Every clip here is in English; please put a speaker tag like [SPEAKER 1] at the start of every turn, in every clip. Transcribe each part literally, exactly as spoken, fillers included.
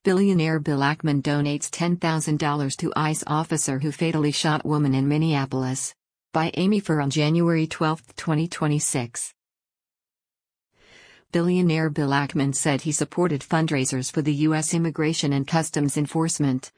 [SPEAKER 1] Billionaire Bill Ackman donates ten thousand dollars to ICE officer who fatally shot woman in Minneapolis. By Amy Fur on January twelfth, twenty twenty-six. Billionaire Bill Ackman said he supported fundraisers for the U S Immigration and Customs Enforcement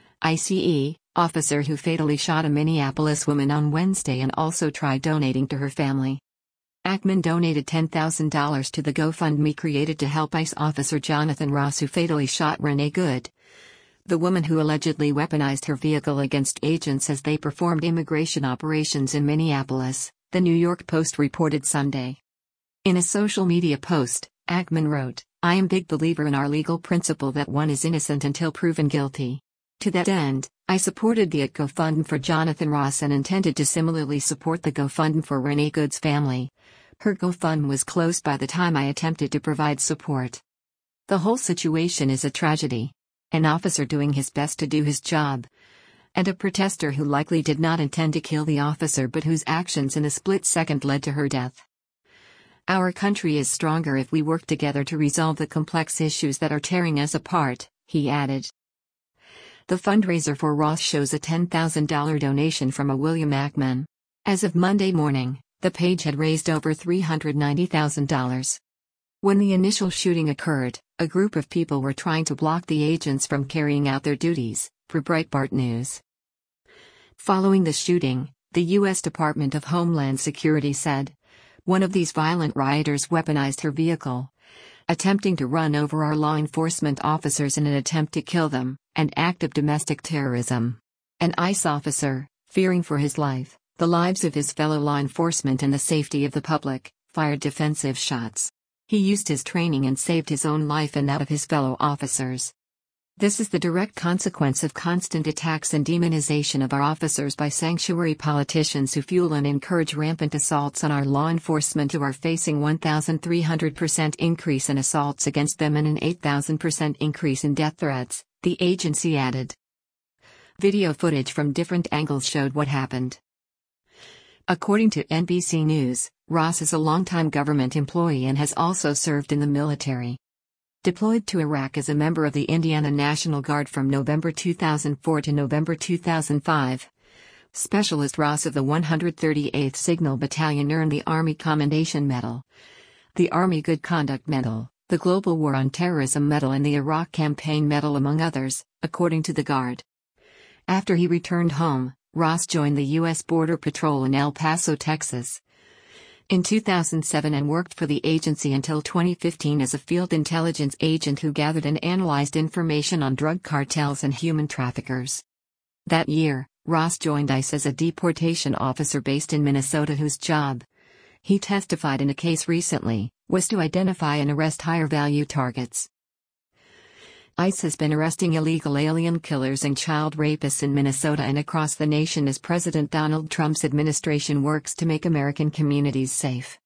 [SPEAKER 1] (ICE) officer who fatally shot a Minneapolis woman on Wednesday and also tried donating to her family. Ackman donated ten thousand dollars to the GoFundMe created to help ICE officer Jonathan Ross, who fatally shot Renee Good, the woman who allegedly weaponized her vehicle against agents as they performed immigration operations in Minneapolis, the New York Post reported Sunday. In a social media post, Ackman wrote, "I am a big believer in our legal principle that one is innocent until proven guilty. To that end, I supported the GoFundMe for Jonathan Ross and intended to similarly support the GoFundMe for Renee Good's family. Her GoFundMe was closed by the time I attempted to provide support. The whole situation is a tragedy. An officer doing his best to do his job, and a protester who likely did not intend to kill the officer but whose actions in a split second led to her death. Our country is stronger if we work together to resolve the complex issues that are tearing us apart," he added. The fundraiser for Ross shows a ten thousand dollars donation from a William Ackman. As of Monday morning, the page had raised over three hundred ninety thousand dollars. When the initial shooting occurred, a group of people were trying to block the agents from carrying out their duties, per Breitbart News. Following the shooting, the U S Department of Homeland Security said, "One of these violent rioters weaponized her vehicle, attempting to run over our law enforcement officers in an attempt to kill them, an act of domestic terrorism. An ICE officer, fearing for his life, the lives of his fellow law enforcement and the safety of the public, fired defensive shots. He used his training and saved his own life and that of his fellow officers. This is the direct consequence of constant attacks and demonization of our officers by sanctuary politicians who fuel and encourage rampant assaults on our law enforcement, who are facing one thousand three hundred percent increase in assaults against them and an eight thousand percent increase in death threats," the agency added. Video footage from different angles showed what happened. According to N B C News, Ross is a longtime government employee and has also served in the military. Deployed to Iraq as a member of the Indiana National Guard from November two thousand four to November two thousand five, Specialist Ross of the one hundred thirty-eighth Signal Battalion earned the Army Commendation Medal, the Army Good Conduct Medal, the Global War on Terrorism Medal and the Iraq Campaign Medal, among others, according to the Guard. After he returned home, Ross joined the U S Border Patrol in El Paso, Texas, in two thousand seven and worked for the agency until twenty fifteen as a field intelligence agent who gathered and analyzed information on drug cartels and human traffickers. That year, Ross joined ICE as a deportation officer based in Minnesota whose job, he testified in a case recently, was to identify and arrest higher-value targets. ICE has been arresting illegal alien killers and child rapists in Minnesota and across the nation as President Donald Trump's administration works to make American communities safe.